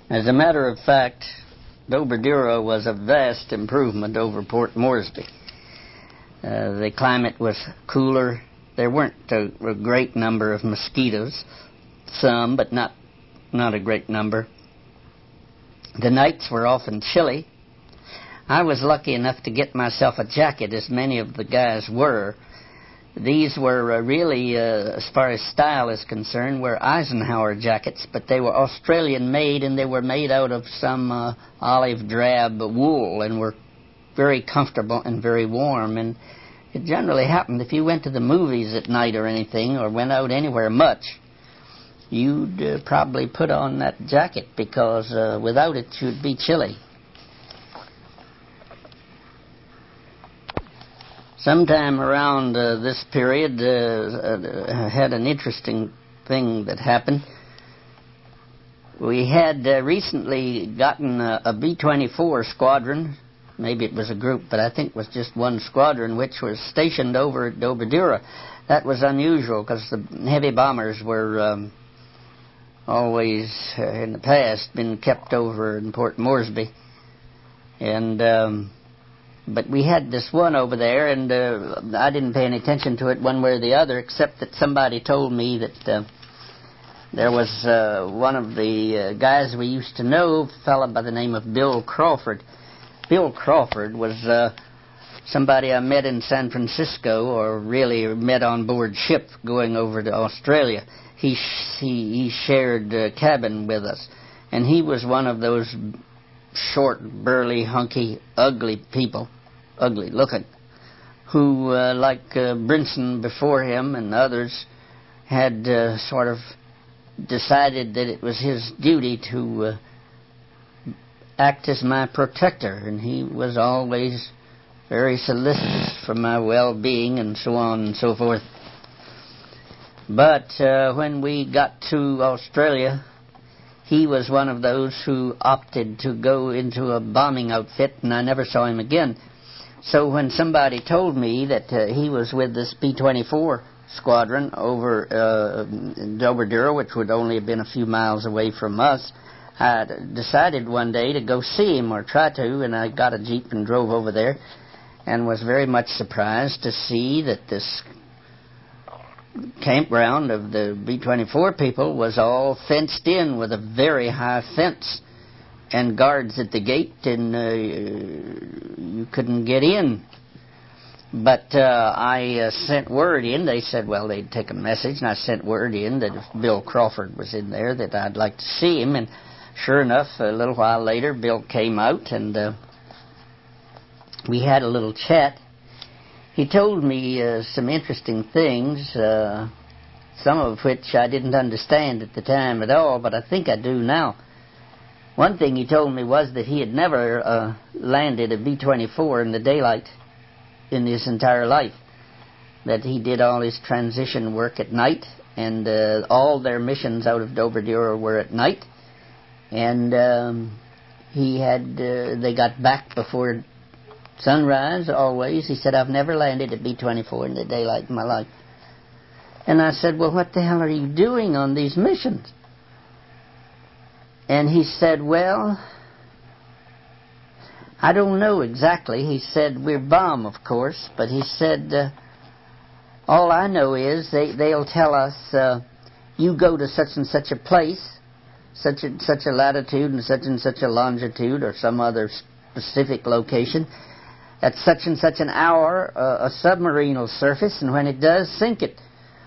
As a matter of fact, Dobrodura was a vast improvement over Port Moresby. The climate was cooler. There weren't a great number of mosquitoes, some, but not a great number. The nights were often chilly. I was lucky enough to get myself a jacket, as many of the guys were. These were really, as far as style is concerned, were Eisenhower jackets, but they were Australian-made, and they were made out of some olive drab wool and were very comfortable and very warm. And it generally happened if you went to the movies at night or anything, or went out anywhere much, you'd probably put on that jacket, because without it you'd be chilly. Sometime around this period, had an interesting thing that happened. We had recently gotten a B-24 squadron. Maybe it was a group, but I think it was just one squadron, which was stationed over at Dobrodura. That was unusual, because the heavy bombers were always, in the past, been kept over in Port Moresby. And but we had this one over there, and I didn't pay any attention to it one way or the other, except that somebody told me that there was one of the guys we used to know, a fellow by the name of Bill Crawford. Bill Crawford was somebody I met in San Francisco, or really met on board ship going over to Australia. He shared a cabin with us, and he was one of those short, burly, hunky, ugly people, ugly looking, who, like Brinson before him and others, had sort of decided that it was his duty to act as my protector, and he was always very solicitous for my well-being and so on and so forth. But when we got to Australia, he was one of those who opted to go into a bombing outfit, and I never saw him again. So when somebody told me that he was with this B-24 squadron over in Dobrodura, which would only have been a few miles away from us, I decided one day to go see him, or try to, and I got a Jeep and drove over there, and was very much surprised to see that this campground of the B-24 people was all fenced in with a very high fence and guards at the gate, and you couldn't get in. But I sent word in. They said, well, they'd take a message, and I sent word in that if Bill Crawford was in there, that I'd like to see him. And sure enough, a little while later, Bill came out, and we had a little chat. He told me some interesting things, some of which I didn't understand at the time at all, but I think I do now. One thing he told me was that he had never landed a B-24 in the daylight in his entire life, that he did all his transition work at night, and all their missions out of Dobrodura were at night, and they got back before sunrise always. He said, I've never landed a B-24 in the daylight in my life. And I said, well, what the hell are you doing on these missions? And he said, well, I don't know exactly. He said, we're bomb, of course, but he said, all I know is they'll tell us, you go to such and such a place, such a latitude and such a longitude, or some other specific location, at such and such an hour, a submarine will surface, and when it does, sink it.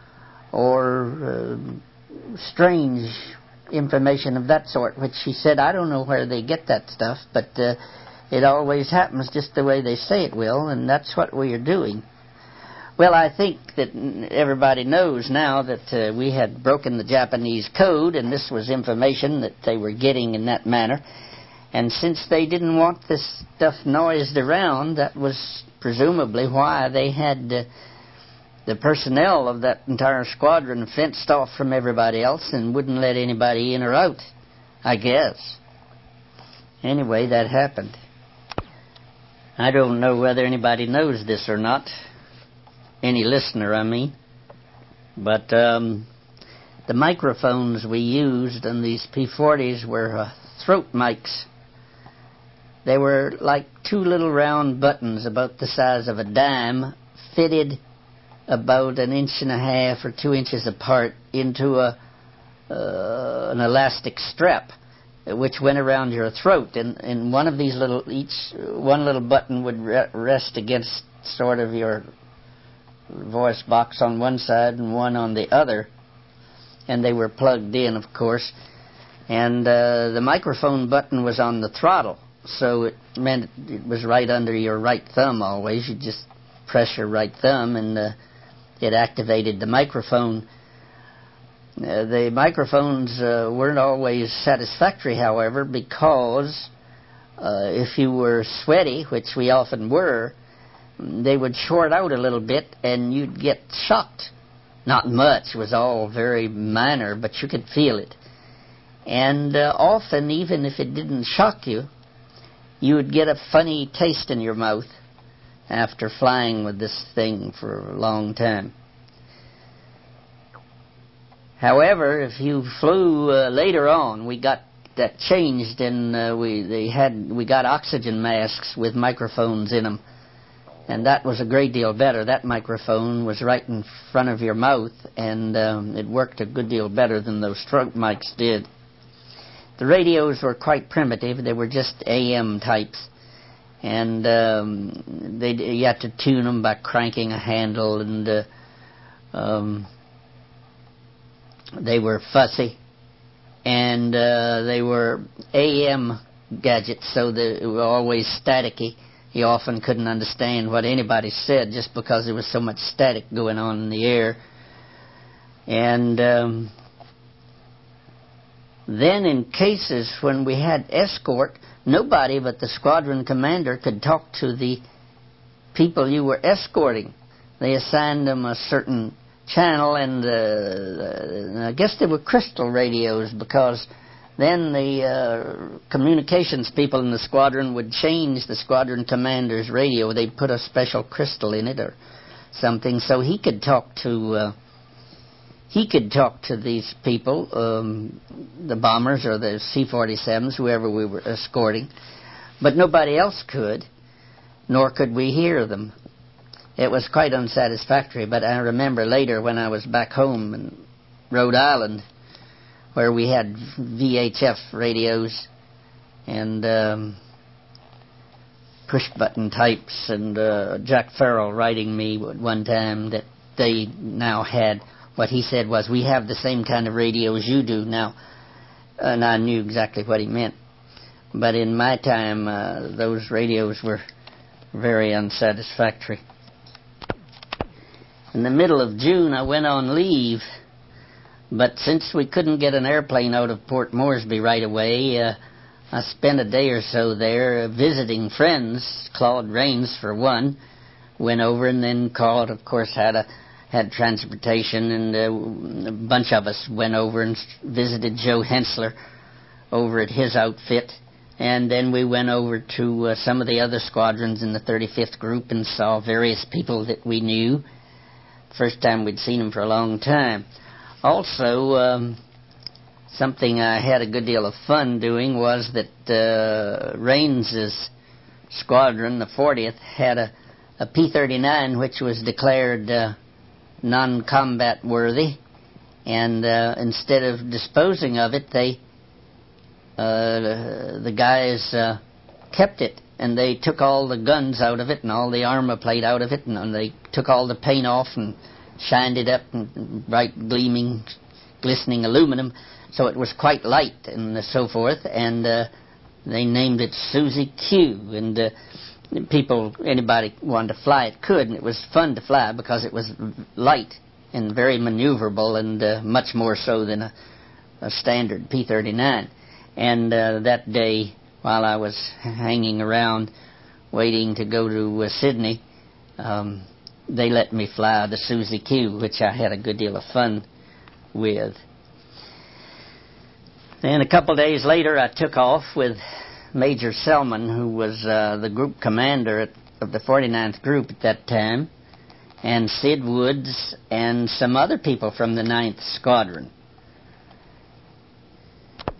Or strange information of that sort, which he said, I don't know where they get that stuff, but it always happens just the way they say it will, and that's what we are doing. Well, I think that everybody knows now that we had broken the Japanese code, and this was information that they were getting in that manner. And since they didn't want this stuff noised around, that was presumably why they had the personnel of that entire squadron fenced off from everybody else and wouldn't let anybody in or out, I guess. Anyway, that happened. I don't know whether anybody knows this or not. Any listener, I mean. But The microphones we used on these P-40s were throat mics. They were like two little round buttons about the size of a dime, fitted about 1.5 inches or 2 inches apart into an elastic strap, which went around your throat. And one of these one little button would rest against sort of your voice box on one side and one on the other. And they were plugged in, of course. And the microphone button was on the throttle, so it meant it was right under your right thumb always. You just press your right thumb, and it activated the microphone. The microphones weren't always satisfactory, however, because if you were sweaty, which we often were, they would short out a little bit, and you'd get shocked. Not much, it was all very minor, but you could feel it. And often, even if it didn't shock you, you would get a funny taste in your mouth after flying with this thing for a long time. However, if you flew later on, we got that changed, and we got oxygen masks with microphones in them. And that was a great deal better. That microphone was right in front of your mouth, and it worked a good deal better than those throat mics did. The radios were quite primitive. They were just AM types. And you had to tune them by cranking a handle, and they were fussy. And they were AM gadgets, so they were always staticky. You often couldn't understand what anybody said just because there was so much static going on in the air. And then in cases when we had escort, nobody but the squadron commander could talk to the people you were escorting. They assigned them a certain channel, and I guess they were crystal radios, because then the communications people in the squadron would change the squadron commander's radio. They'd put a special crystal in it or something, so he could talk to these people, the bombers or the C-47s, whoever we were escorting, but nobody else could, nor could we hear them. It was quite unsatisfactory, but I remember later when I was back home in Rhode Island, where we had VHF radios and push-button types, and Jack Farrell writing me one time that they now had, what he said was, "We have the same kind of radios you do now," and I knew exactly what he meant. But in my time, those radios were very unsatisfactory. In the middle of June, I went on leave. But since we couldn't get an airplane out of Port Moresby right away, I spent a day or so there visiting friends. Claude Rains, for one, went over, and then Claude, of course, had transportation, and a bunch of us went over and visited Joe Hensler over at his outfit. And then we went over to some of the other squadrons in the 35th Group and saw various people that we knew. First time we'd seen them for a long time. Also, something I had a good deal of fun doing was that Rains's squadron, the 40th, had a P-39 which was declared non-combat worthy, and instead of disposing of it, the guys kept it, and they took all the guns out of it and all the armor plate out of it, and they took all the paint off and shined it up in bright, gleaming, glistening aluminum, so it was quite light and so forth, and they named it Susie Q, and anybody wanted to fly it could, and it was fun to fly because it was light and very maneuverable, and much more so than a standard P-39. And that day, while I was hanging around waiting to go to Sydney, they let me fly the Susie Q, which I had a good deal of fun with. And a couple days later, I took off with Major Selman, who was the group commander of the 49th Group at that time, and Sid Woods and some other people from the 9th Squadron.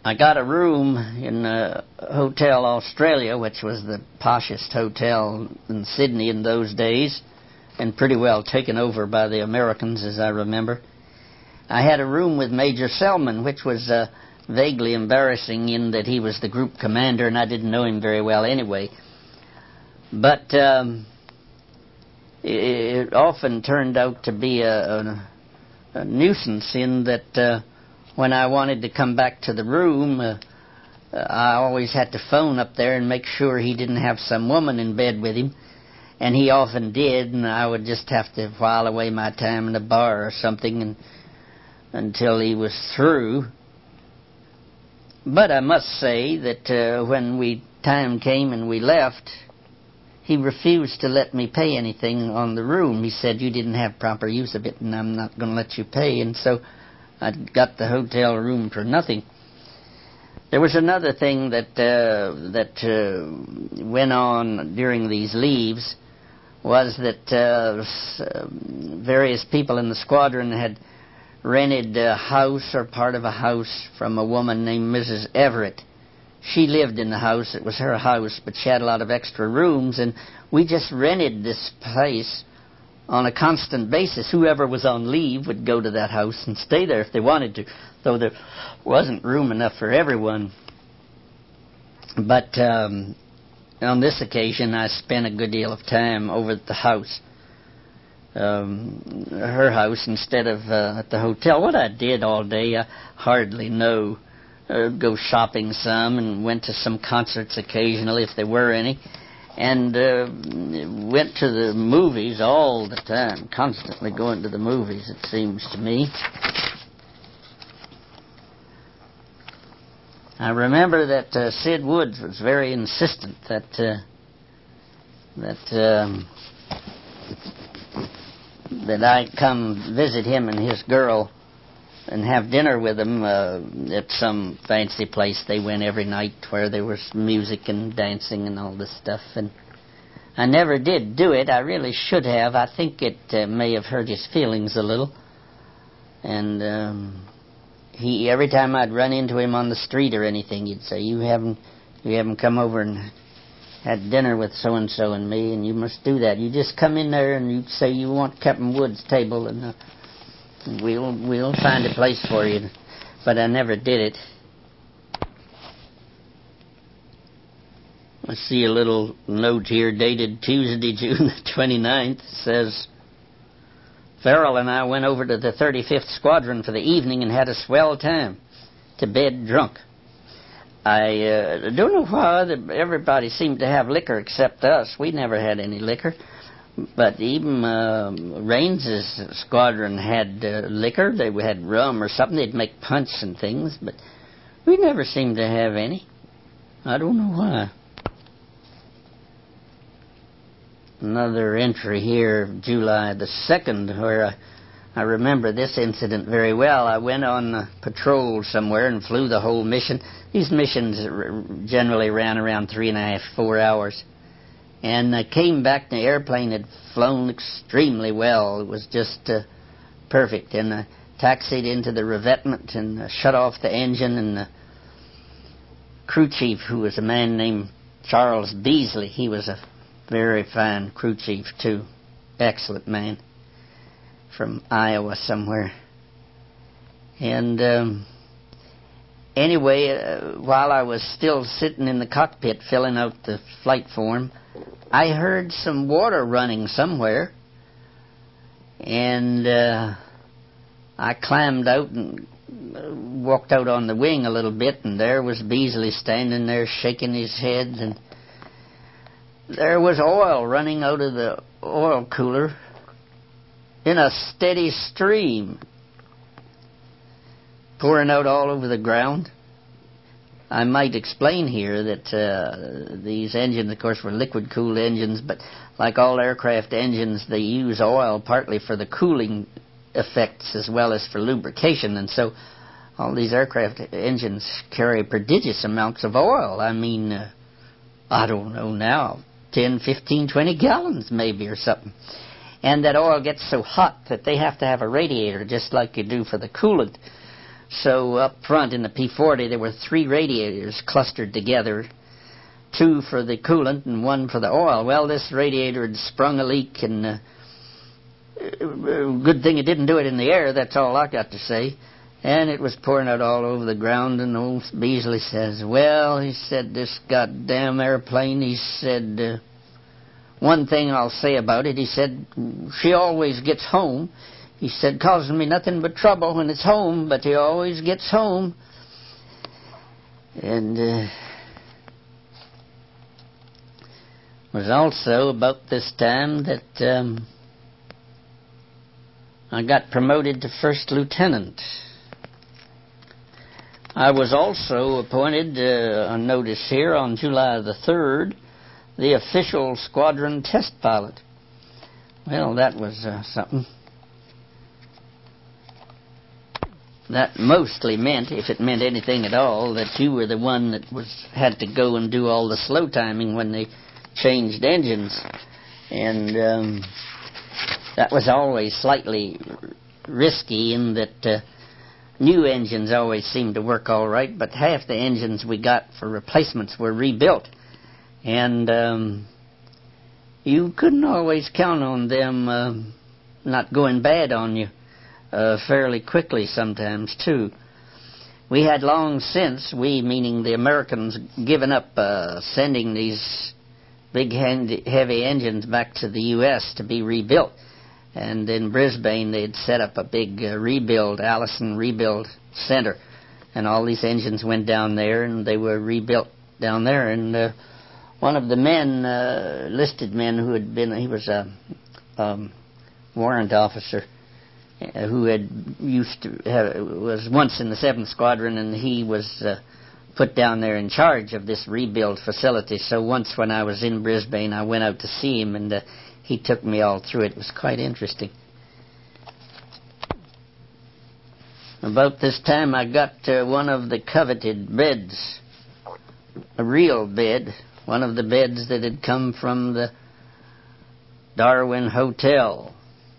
I got a room in Hotel Australia, which was the poshest hotel in Sydney in those days, and pretty well taken over by the Americans, as I remember. I had a room with Major Selman, which was vaguely embarrassing in that he was the group commander, and I didn't know him very well anyway. But it often turned out to be a nuisance in that when I wanted to come back to the room, I always had to phone up there and make sure he didn't have some woman in bed with him. And he often did, and I would just have to while away my time in a bar or something until he was through. But I must say that when time came and we left, he refused to let me pay anything on the room. He said, "You didn't have proper use of it, and I'm not going to let you pay." And so I got the hotel room for nothing. There was another thing that went on during these leaves, was that various people in the squadron had rented a house or part of a house from a woman named Mrs. Everett. She lived in the house. It was her house, but she had a lot of extra rooms, and we just rented this place on a constant basis. Whoever was on leave would go to that house and stay there if they wanted to, though there wasn't room enough for everyone. But on this occasion, I spent a good deal of time over at the house, her house, instead of at the hotel. What I did all day, I hardly know. Go shopping some, and went to some concerts occasionally, if there were any, and went to the movies all the time, constantly going to the movies, it seems to me. I remember that Sid Woods was very insistent that I come visit him and his girl and have dinner with them at some fancy place they went every night where there was music and dancing and all this stuff. And I never did do it. I really should have. I think it may have hurt his feelings a little. And every time I'd run into him on the street or anything, he'd say, you haven't come over and had dinner with so-and-so and me, and you must do that. You just come in there and you say you want Captain Wood's table, and we'll find a place for you. But I never did it. I see a little note here dated Tuesday, June the 29th. It says, Farrell and I went over to the 35th Squadron for the evening and had a swell time. To bed drunk. I don't know why everybody seemed to have liquor except us. We never had any liquor. But even Raines's squadron had liquor. They had rum or something. They'd make punch and things, but we never seemed to have any. I don't know why. Another entry here, July the 2nd, where I remember this incident very well. I went on patrol somewhere and flew the whole mission. These missions generally ran around 3.5, 4 hours. And I came back, and the airplane had flown extremely well. It was just perfect. And I taxied into the revetment and shut off the engine. And the crew chief, who was a man named Charles Beasley, he was a very fine crew chief, too. Excellent man. From Iowa somewhere. And anyway, while I was still sitting in the cockpit filling out the flight form, I heard some water running somewhere, and I climbed out and walked out on the wing a little bit, and there was Beasley standing there shaking his head, and there was oil running out of the oil cooler in a steady stream, pouring out all over the ground. I might explain here that these engines, of course, were liquid-cooled engines, but like all aircraft engines, they use oil partly for the cooling effects as well as for lubrication, and so all these aircraft engines carry prodigious amounts of oil. I mean, I don't know now, 10, 15, 20 gallons maybe or something. And that oil gets so hot that they have to have a radiator, just like you do for the coolant. So up front in the P-40, there were 3 radiators clustered together, 2 for the coolant and 1 for the oil. Well, this radiator had sprung a leak, and good thing it didn't do it in the air, that's all I got to say. And it was pouring out all over the ground, and old Beasley says, well, he said, this goddamn airplane, he said, one thing I'll say about it, he said, she always gets home. He said, causing me nothing but trouble when it's home, but he always gets home. And it was also about this time that I got promoted to first lieutenant. I was also appointed, on notice here, on July the 3rd, the official squadron test pilot. Well, that was something. That mostly meant, if it meant anything at all, that you were the one that had to go and do all the slow timing when they changed engines. And that was always slightly risky in that new engines always seemed to work all right, but half the engines we got for replacements were rebuilt. And you couldn't always count on them not going bad on you fairly quickly sometimes, too. We had long since, we meaning the Americans, given up sending these big heavy engines back to the U.S. to be rebuilt. And in Brisbane, they'd set up a big Allison Rebuild Center. And all these engines went down there, and they were rebuilt down there. And one of the men, listed men who had been, he was a warrant officer who was once in the 7th Squadron, and he was put down there in charge of this rebuild facility. So once when I was in Brisbane, I went out to see him, and he took me all through it. It was quite interesting. About this time, I got one of the coveted beds, a real bed, one of the beds that had come from the Darwin Hotel.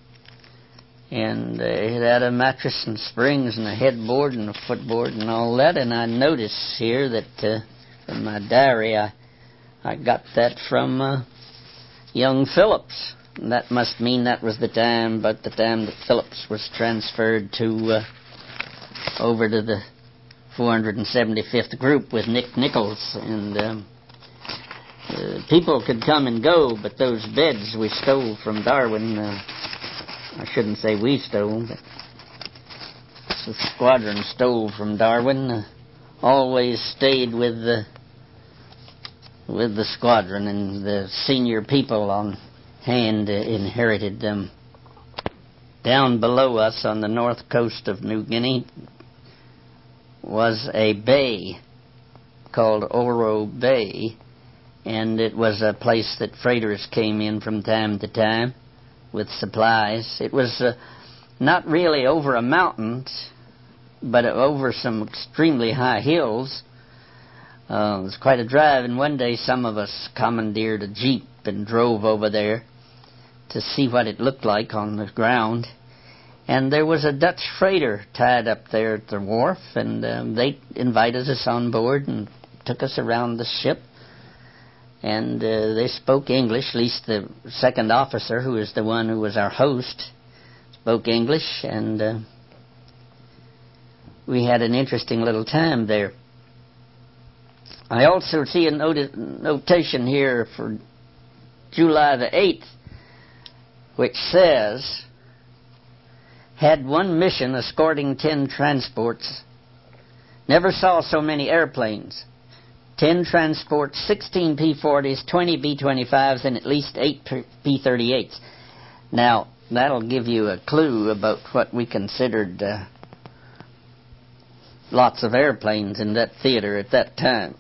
And it had a mattress and springs and a headboard and a footboard and all that. And I notice here that in my diary, I got that from young Phillips. And that must mean that was the time that Phillips was transferred to over to the 475th Group with Nick Nichols. And people could come and go, but those beds we stole from Darwin, I shouldn't say we stole, but the squadron stole from Darwin, always stayed with the squadron, and the senior people on hand inherited them. Down below us on the north coast of New Guinea was a bay called Oro Bay, and it was a place that freighters came in from time to time with supplies. It was not really over a mountain, but over some extremely high hills. It was quite a drive, and one day some of us commandeered a jeep and drove over there to see what it looked like on the ground. And there was a Dutch freighter tied up there at the wharf, and they invited us on board and took us around the ship. And they spoke English, at least the second officer, who was the one who was our host, spoke English, and we had an interesting little time there. I also see a notation here for July the 8th, which says, had one mission escorting 10 transports. Never saw so many airplanes. 10 transports, 16 P-40s, 20 B-25s, and at least 8 P-38s. Now, that'll give you a clue about what we considered lots of airplanes in that theater at that time.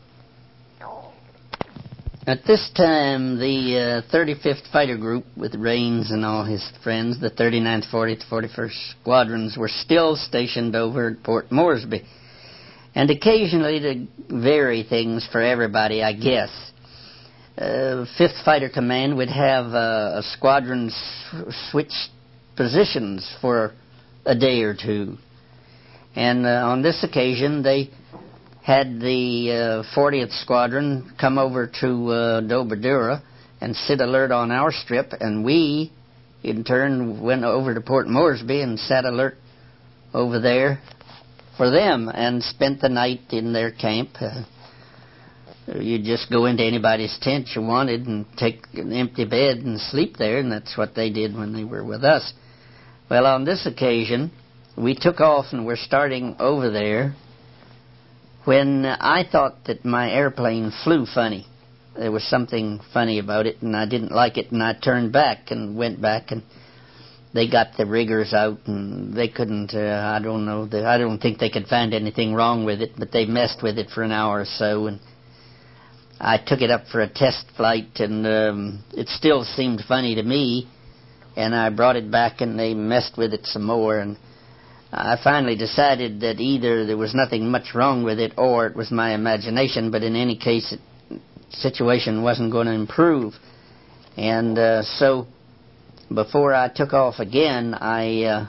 At this time, the 35th Fighter Group, with Raines and all his friends, the 39th, 40th, 41st Squadrons, were still stationed over at Port Moresby. And occasionally, to vary things for everybody, I guess, 5th Fighter Command would have a squadron switch positions for a day or two. And on this occasion, they had the 40th Squadron come over to Doberdura and sit alert on our strip, and we, in turn, went over to Port Moresby and sat alert over there for them and spent the night in their camp. You'd just go into anybody's tent you wanted and take an empty bed and sleep there, and that's what they did when they were with us. Well, on this occasion, we took off and were starting over there when I thought that my airplane flew funny. There was something funny about it, and I didn't like it, and I turned back and went back, and they got the riggers out, and they couldn't, I don't think they could find anything wrong with it, but they messed with it for an hour or so, and I took it up for a test flight, and it still seemed funny to me, and I brought it back, and they messed with it some more, and I finally decided that either there was nothing much wrong with it or it was my imagination, but in any case, the situation wasn't going to improve. And so before I took off again, I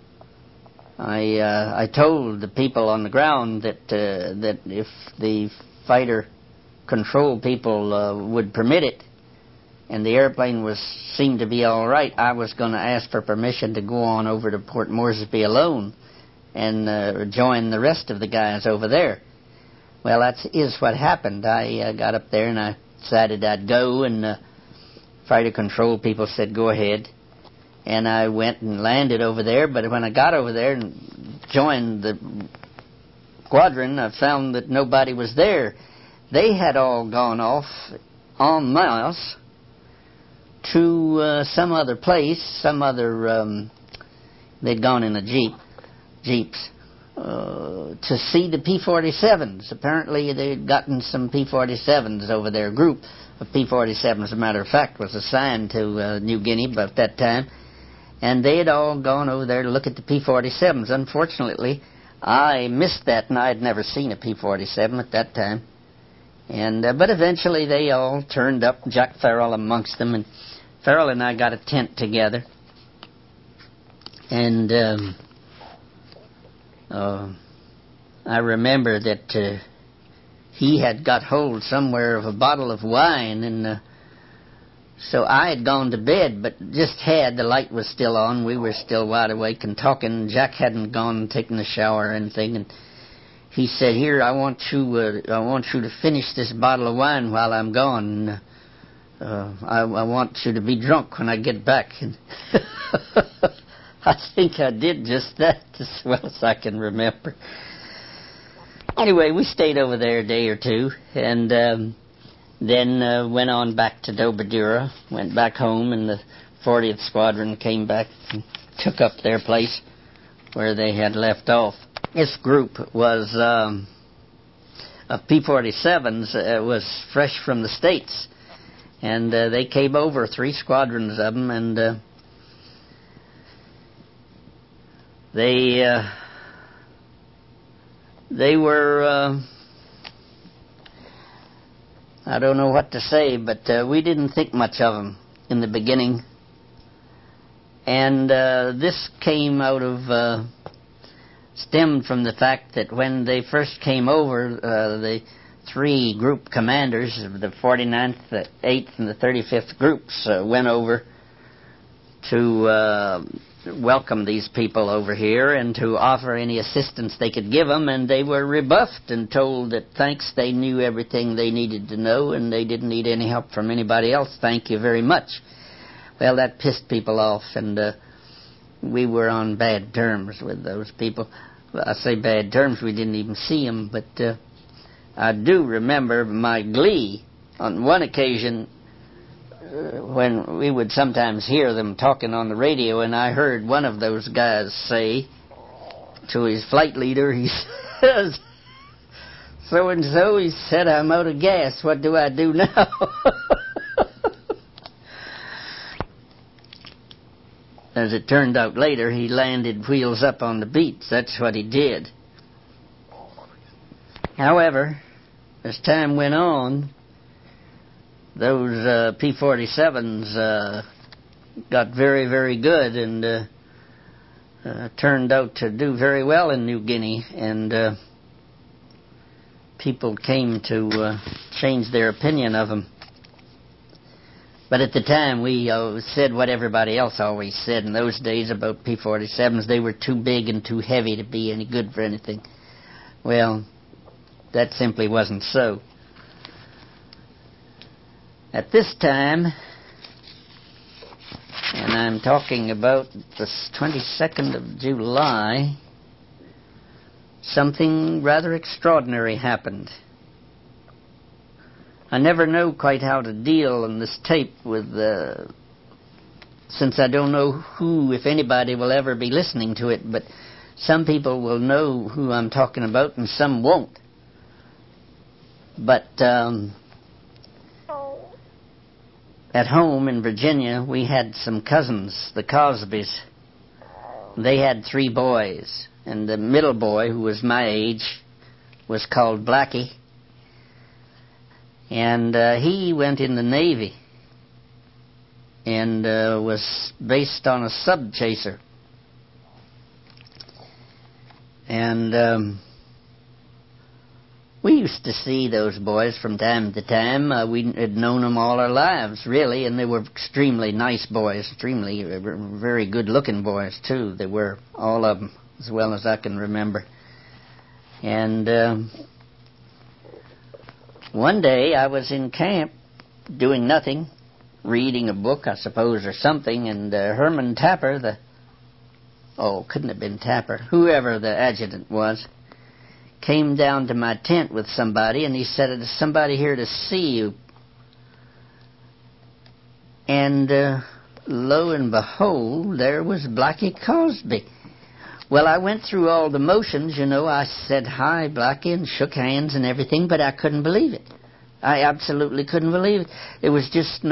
told the people on the ground that if the fighter control people would permit it, and the airplane seemed to be all right, I was going to ask for permission to go on over to Port Moresby alone and join the rest of the guys over there. Well, that is what happened. I got up there and I decided I'd go, and fighter control people said, go ahead. And I went and landed over there, but when I got over there and joined the squadron, I found that nobody was there. They had all gone off en masse to some other place, they'd gone in jeeps, to see the P-47s. Apparently they'd gotten some P-47s over there. A group of P-47s, as a matter of fact, was assigned to New Guinea about that time, and they had all gone over there to look at the P-47s. Unfortunately, I missed that, and I had never seen a P-47 at that time. And but eventually they all turned up, Jack Farrell amongst them, and Farrell and I got a tent together. And I remember that he had got hold somewhere of a bottle of wine, and so I had gone to bed, but the light was still on. We were still wide awake and talking. Jack hadn't gone and taken a shower or anything, and he said, "Here, I want you to finish this bottle of wine while I'm gone. I want you to be drunk when I get back." And I think I did just that, as well as I can remember. Anyway, we stayed over there a day or two, and then went on back to Doberdura, went back home, and the 40th Squadron came back and took up their place where they had left off. This group was of P-47s, was fresh from the States, and they came over, 3 squadrons of them, and they were, I don't know what to say, but we didn't think much of them in the beginning, and this came out of stemmed from the fact that when they first came over, the 3 group commanders of the 49th, the 8th, and the 35th groups went over to welcome these people over here and to offer any assistance they could give them, and they were rebuffed and told that thanks, they knew everything they needed to know and they didn't need any help from anybody else, thank you very much. Well, that pissed people off, and we were on bad terms with those people. Well, I say bad terms, we didn't even see them, but I do remember my glee on one occasion when we would sometimes hear them talking on the radio, and I heard one of those guys say to his flight leader, he says, "So-and-so," he said, "I'm out of gas, what do I do now?" As it turned out later, he landed wheels up on the beach. That's what he did. However, as time went on, those P-47s got very, very good, and turned out to do very well in New Guinea, and people came to change their opinion of him. But at the time, we said what everybody else always said in those days about P-47s. They were too big and too heavy to be any good for anything. Well, that simply wasn't so. At this time, and I'm talking about the 22nd of July, something rather extraordinary happened. I never know quite how to deal on this tape with, since I don't know who, if anybody, will ever be listening to it, but some people will know who I'm talking about and some won't. But at home in Virginia, we had some cousins, the Cosbys. They had 3 boys, and the middle boy, who was my age, was called Blackie. And he went in the Navy and was based on a sub-chaser. And we used to see those boys from time to time. We had known them all our lives, really, and they were extremely nice boys, extremely very good-looking boys, too. They were, all of them, as well as I can remember. And one day I was in camp doing nothing, reading a book, I suppose, or something, and Herman Tapper, couldn't have been Tapper, whoever the adjutant was, came down to my tent with somebody, and he said, "There's somebody here to see you." And lo and behold, there was Blackie Cosby. Well, I went through all the motions, you know. I said hi, Blackie, and shook hands and everything, but I couldn't believe it. I absolutely couldn't believe it. It was just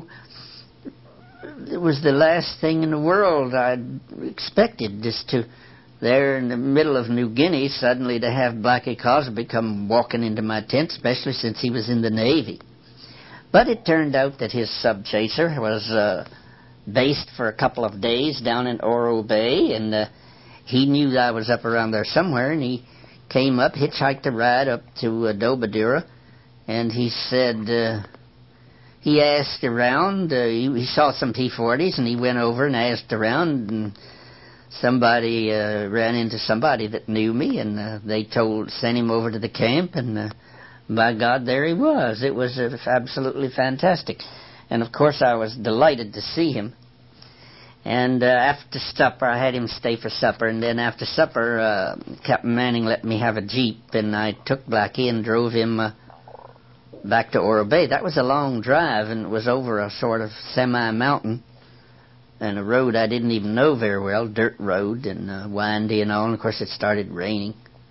it was the last thing in the world I'd expected, just to, there in the middle of New Guinea, suddenly to have Blackie Cosby come walking into my tent, especially since he was in the Navy. But it turned out that his sub-chaser was based for a couple of days down in Oro Bay, and he knew that I was up around there somewhere, and he came up, hitchhiked a ride up to Dobadura, and he said, he asked around, he saw some P-40s, and he went over and asked around, and somebody ran into somebody that knew me, and they sent him over to the camp, and by God, there he was. It was absolutely fantastic. And of course I was delighted to see him. And after supper, I had him stay for supper, and then after supper, Captain Manning let me have a Jeep, and I took Blackie and drove him back to Oro Bay. That was a long drive, and it was over a sort of semi-mountain, and a road I didn't even know very well, dirt road, and windy and all, and of course it started raining.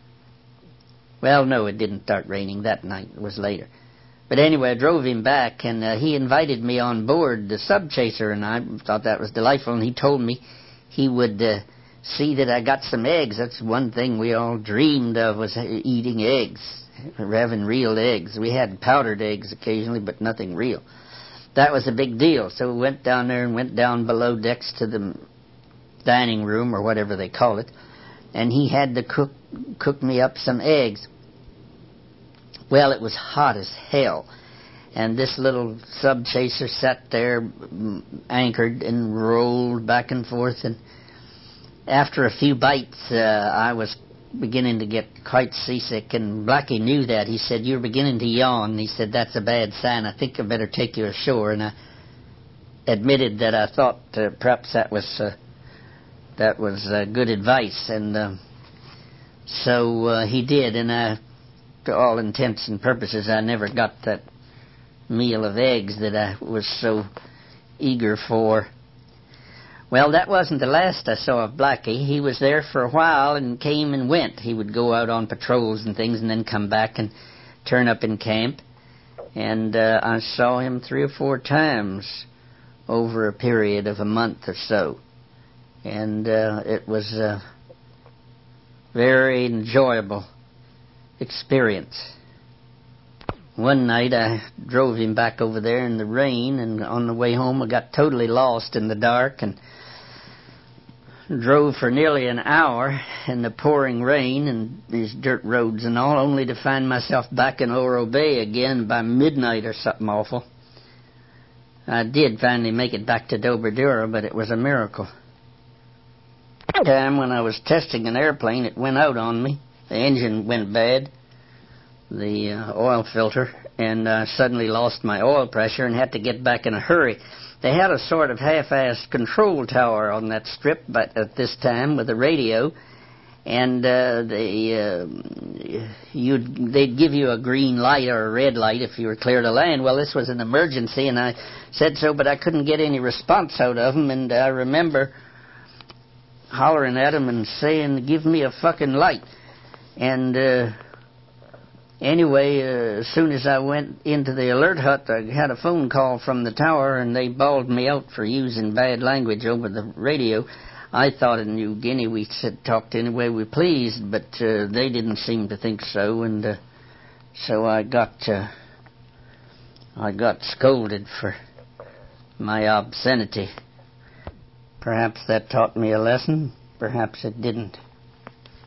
Well, no, it didn't start raining that night. It was later. But anyway, I drove him back, and he invited me on board the sub-chaser, and I thought that was delightful, and he told me he would see that I got some eggs. That's one thing we all dreamed of, was eating eggs, having real eggs. We had powdered eggs occasionally, but nothing real. That was a big deal, so we went down there and went down below decks to the dining room, or whatever they call it, and he had to cook me up some eggs. Well, it was hot as hell, and this little sub-chaser sat there anchored and rolled back and forth, and after a few bites, I was beginning to get quite seasick, and Blackie knew that. He said, "You're beginning to yawn." He said, "That's a bad sign. I think I better take you ashore." And I admitted that I thought perhaps that was good advice, and so he did, and to all intents and purposes, I never got that meal of eggs that I was so eager for. Well, that wasn't the last I saw of Blackie. He was there for a while and came and went. He would go out on patrols and things and then come back and turn up in camp. And I saw him 3 or 4 times over a period of a month or so. And it was a very enjoyable experience. One night I drove him back over there in the rain, and on the way home I got totally lost in the dark, and drove for nearly an hour in the pouring rain and these dirt roads and all, only to find myself back in Oro Bay again by midnight or something awful. I did finally make it back to Doberdura, but it was a miracle. One time when I was testing an airplane, it went out on me. The engine went bad, the oil filter, and I suddenly lost my oil pressure and had to get back in a hurry. They had a sort of half-assed control tower on that strip but at this time with a radio, and they'd give you a green light or a red light if you were clear to land. Well, this was an emergency, and I said so, but I couldn't get any response out of them, and I remember hollering at them and saying, "Give me a fucking light." And anyway, as soon as I went into the alert hut, I had a phone call from the tower, and they bawled me out for using bad language over the radio. I thought in New Guinea we said talked any way we pleased, but they didn't seem to think so, and so I got scolded for my obscenity. Perhaps that taught me a lesson, perhaps it didn't.